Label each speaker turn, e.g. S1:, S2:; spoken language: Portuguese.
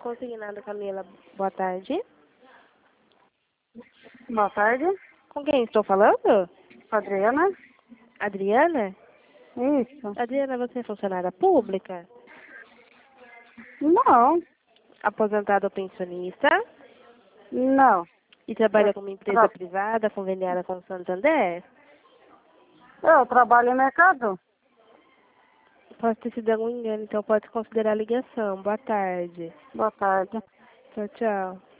S1: Consignado Camila, boa tarde.
S2: Boa tarde,
S1: Com quem estou falando?
S2: Adriana.
S1: Adriana?
S2: Isso.
S1: Adriana, você é funcionária pública?
S2: Não,
S1: Aposentada ou pensionista?
S2: não.
S1: E trabalha
S2: Eu,
S1: com uma empresa privada conveniada com o Santander?
S2: eu trabalho em mercado.
S1: Pode ter sido algum engano, então pode considerar a ligação. Boa tarde.
S2: Boa tarde.
S1: Tchau, tchau.